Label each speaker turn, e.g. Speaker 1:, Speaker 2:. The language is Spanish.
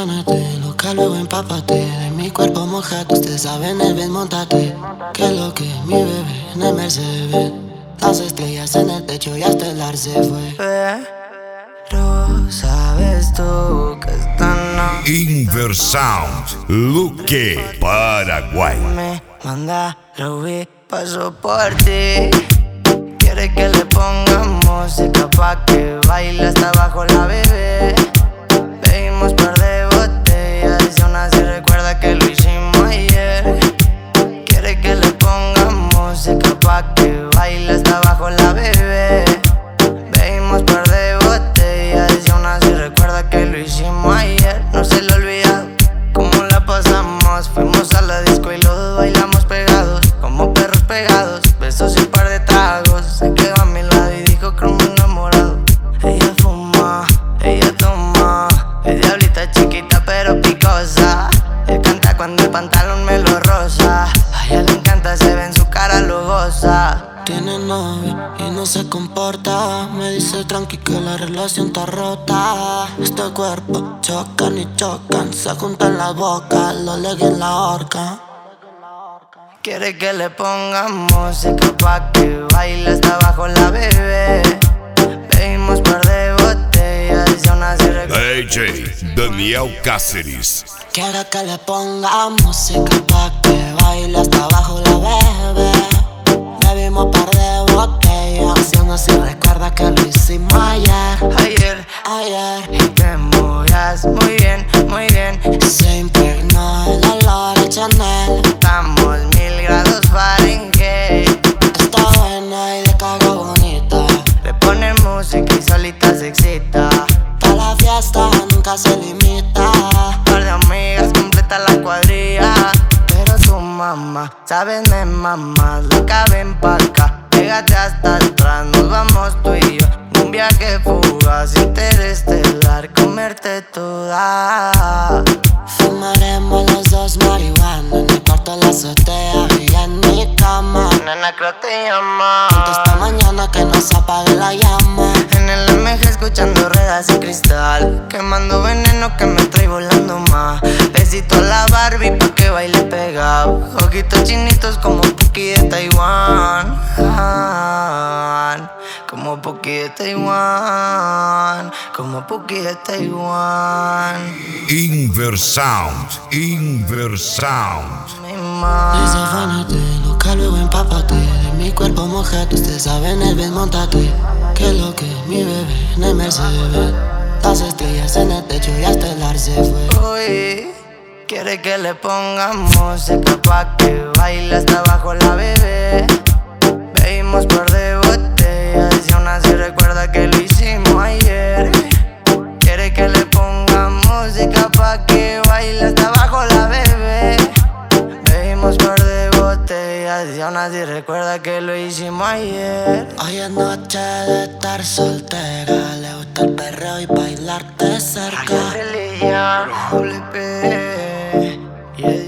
Speaker 1: desafánate, lo que luego empápate. De mi cuerpo mojado, usted sabe en el bien, montate. Que lo que mi bebé en el Mercedes. Las estrellas en el techo y hasta el ar se fue.
Speaker 2: Pero sabes tú que esta noche
Speaker 3: Inversound, Luque, Paraguay.
Speaker 2: me manda Ruby, paso por ti. Quiere que le pongamos música pa' que baile hasta abajo la bebé. Bebimos par de botellas y aún así recuerda que lo hicimos ayer. Quiere que le pongamos música pa' que baile hasta abajo la bebé. Bebimos par de botellas y aún así recuerda que lo hicimos ayer. No se le olvida cómo la pasamos. Fuimos a la disco y los dos bailamos pegados, como perros pegados. Besos y un par de tragos. Se quedó a mi lado y dijo que me enamorado. Ella fuma, ella toma. Es diablita chiquita pero picosa. Él canta cuando el pantalón me lo roza. A ella le encanta, se ve en su cara, lo goza.
Speaker 1: Tiene novio y no se comporta. Me dice tranqui que la relación está rota. Este cuerpo chocan y chocan, se juntan las bocas, lo leguen en la horca.
Speaker 2: Quiere que le pongamos música pa' que baile hasta abajo la bebé. Bebimos par de botellas y aún así
Speaker 3: DJ Daniel Cáceres.
Speaker 1: Quiere que le ponga música pa' que baile hasta abajo la bebé. Bebimos par de botellas y aún así recuerda que lo hicimos ayer.
Speaker 2: Ayer y te movías muy bien, muy bien.
Speaker 1: Se impregnó el olor a Chanel.
Speaker 2: Estamos 1000 grados Fahrenheit.
Speaker 1: Está buena y de caga bonita.
Speaker 2: Le pone música y solita se excita.
Speaker 1: Pa' la fiesta nunca se limita.
Speaker 2: Par de amigas completa la cuadrilla. Pero tu mamá, sabes me mamá. Loca ven pa' acá, pégate hasta atrás. Nos vamos tú y yo, un viaje fugaz, interestelar, comerte toda.
Speaker 1: Fumaremos los dos marihuana en el cuarto de la azotea y en mi cama.
Speaker 2: Nena, creo te llama.
Speaker 1: Esta mañana que no se apague la llama.
Speaker 2: En el MG escuchando ruedas y cristal, quemando veneno que me trae volando más. Besito a la Barbie pa' que baile pegado. Ojitos chinitos como Puki de Taiwán. Como Puki de Taiwán. Como Puki de Taiwán.
Speaker 3: Inversound, Inversound.
Speaker 2: Mi mamá.
Speaker 1: Desafánate, lo que luego empápate. De mi cuerpo mojado, usted sabe en el bien, montate. Que lo que mi bebé en el Mercedes. Las estrellas en el techo y hasta el ar se fue.
Speaker 2: Uy, quiere que le pongamos música pa' que baile hasta abajo la bebé. Bebimos par de botellas y aún así recuerda que lo hicimos ayer. Quiere que le pongamos música pa' que baile hasta abajo la bebé. Bebimos par de botellas y aún así recuerda que lo hicimos ayer.
Speaker 1: Hoy es noche de estar soltera. Le gusta el perreo y bailarte cerca.
Speaker 2: Religión, WP, yeah.